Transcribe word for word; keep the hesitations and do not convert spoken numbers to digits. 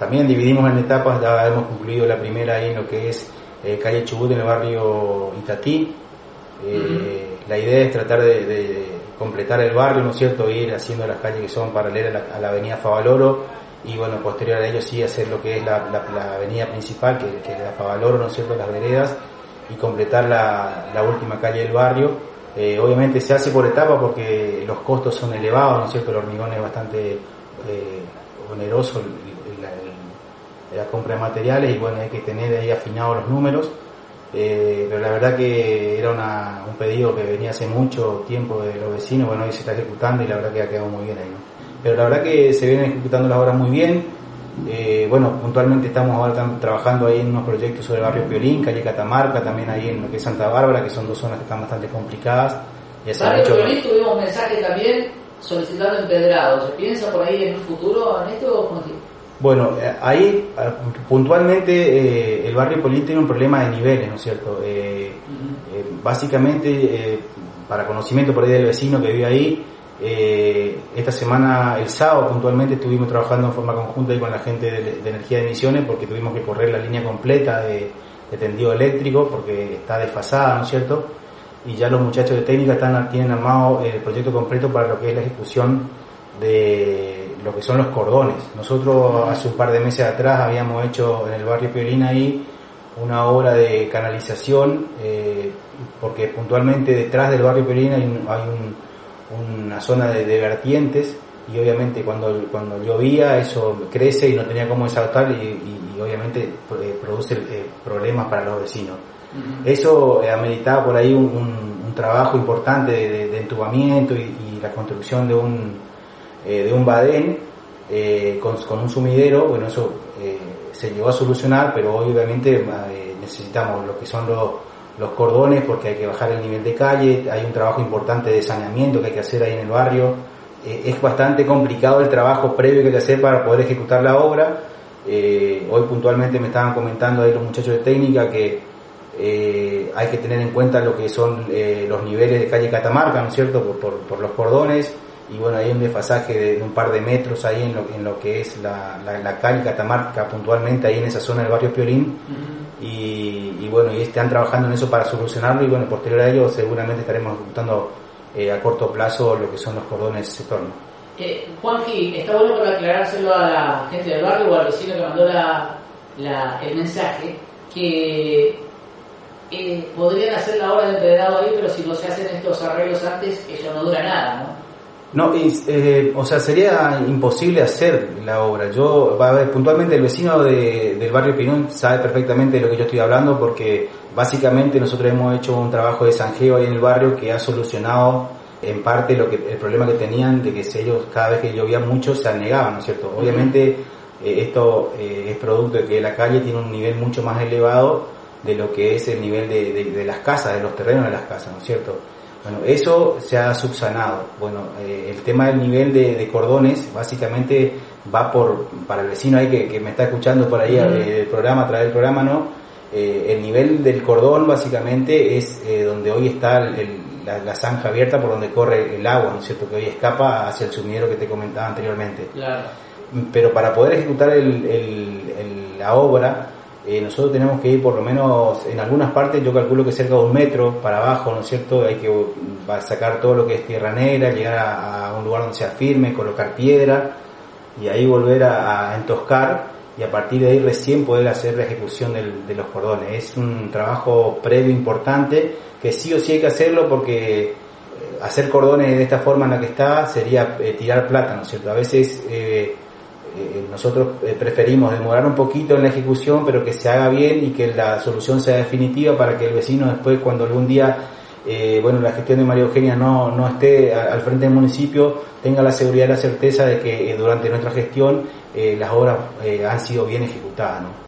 también dividimos en etapas, ya hemos concluido la primera ahí en lo que es eh, calle Chubut en el barrio Itatí. Eh, uh-huh. La idea es tratar de, de completar el barrio, ¿no es cierto?, ir haciendo las calles que son paralelas a la, a la avenida Favaloro, y bueno, posterior a ello sí hacer lo que es la, la, la avenida principal, que, que es la Favaloro, ¿no es cierto?, las veredas, y completar la, la última calle del barrio. Eh, obviamente se hace por etapa porque los costos son elevados, ¿no es cierto?, el hormigón es bastante eh, oneroso, la, la, la compra de materiales, y bueno, hay que tener ahí afinados los números. Eh, pero la verdad que era una, un pedido que venía hace mucho tiempo de los vecinos, bueno, hoy se está ejecutando y la verdad que ha quedado muy bien ahí, ¿no? Pero la verdad que se vienen ejecutando las obras muy bien. Eh, bueno, puntualmente estamos ahora tam- trabajando ahí en unos proyectos sobre el barrio Piolín, calle Catamarca, también ahí en lo que es Santa Bárbara, que son dos zonas que están bastante complicadas. Y barrio hecho... Piolín tuvimos un mensaje también solicitando empedrado. ¿Se piensa por ahí en un futuro en esto? Bueno, ahí puntualmente eh, el barrio Piolín tiene un problema de niveles, ¿no es cierto? Eh, uh-huh. eh, básicamente, eh, para conocimiento por ahí del vecino que vive ahí, eh, esta semana, el sábado puntualmente, estuvimos trabajando en forma conjunta ahí con la gente de, de Energía de Misiones, porque tuvimos que correr la línea completa de, de tendido eléctrico, porque está desfasada, ¿no es cierto? Y ya los muchachos de técnica están, tienen armado el proyecto completo para lo que es la ejecución de lo que son los cordones. Nosotros hace un par de meses atrás habíamos hecho en el barrio Piolín ahí una obra de canalización, eh, porque puntualmente detrás del barrio Piolín hay, un, hay un, una zona de, de vertientes, y obviamente cuando, cuando llovía eso crece y no tenía cómo desagotar, y, y, y obviamente eh, produce eh, problemas para los vecinos. Uh-huh. Eso eh, ameritaba por ahí un, un, un trabajo importante de, de, de entubamiento y, y la construcción de un Eh, de un badén eh, con, con un sumidero. Bueno, eso eh, se llegó a solucionar, pero hoy obviamente eh, necesitamos lo que son los, los cordones, porque hay que bajar el nivel de calle, hay un trabajo importante de saneamiento que hay que hacer ahí en el barrio. Eh, es bastante complicado el trabajo previo que hay que hacer para poder ejecutar la obra. Eh, hoy puntualmente me estaban comentando ahí los muchachos de técnica que eh, hay que tener en cuenta lo que son eh, los niveles de calle Catamarca, ¿no es cierto?, por, por, por los cordones. Y bueno, hay un desfasaje de un par de metros ahí en lo, en lo que es la, la, la calle Catamarca, puntualmente ahí en esa zona del barrio Piolín. Uh-huh. y, y bueno, y están trabajando en eso para solucionarlo, y bueno, posterior a ello seguramente estaremos ejecutando eh, a corto plazo lo que son los cordones de ese sector. eh, Juanji, está bueno para aclarárselo a la gente del barrio o al vecino que mandó la, la, el mensaje, que eh, podrían hacer la obra de empedrado ahí, pero si no se hacen estos arreglos antes, eso no dura nada, ¿no? No, eh, o sea, sería imposible hacer la obra. Yo, a ver, puntualmente el vecino de, del barrio Pinón sabe perfectamente de lo que yo estoy hablando, porque básicamente nosotros hemos hecho un trabajo de zanjeo ahí en el barrio que ha solucionado en parte lo que el problema que tenían de que ellos cada vez que llovía mucho se anegaban, ¿no es cierto? Obviamente eh, esto eh, es producto de que la calle tiene un nivel mucho más elevado de lo que es el nivel de, de, de las casas, de los terrenos de las casas, ¿no es cierto? Bueno, eso se ha subsanado. Bueno, eh, el tema del nivel de, de cordones básicamente va por, para el vecino ahí que, que me está escuchando por ahí, uh-huh, el programa, a través del programa, ¿no? Eh, el nivel del cordón básicamente es eh, donde hoy está el, el, la, la zanja abierta por donde corre el agua, ¿no es cierto?, que hoy escapa hacia el sumidero que te comentaba anteriormente. Claro. Pero para poder ejecutar el, el, el, la obra, Eh, nosotros tenemos que ir por lo menos en algunas partes, yo calculo que cerca de un metro para abajo, ¿no es cierto? Hay que va a sacar todo lo que es tierra negra, llegar a, a un lugar donde sea firme, colocar piedra y ahí volver a, a entoscar, y a partir de ahí recién poder hacer la ejecución del, de los cordones. Es un trabajo previo importante que sí o sí hay que hacerlo, porque hacer cordones de esta forma en la que está sería eh, tirar plata, ¿no es cierto? A veces eh, Eh, nosotros eh, preferimos demorar un poquito en la ejecución, pero que se haga bien y que la solución sea definitiva, para que el vecino después, cuando algún día eh, bueno, la gestión de María Eugenia no, no esté a, al frente del municipio, tenga la seguridad y la certeza de que eh, durante nuestra gestión eh, las obras eh, han sido bien ejecutadas, ¿no?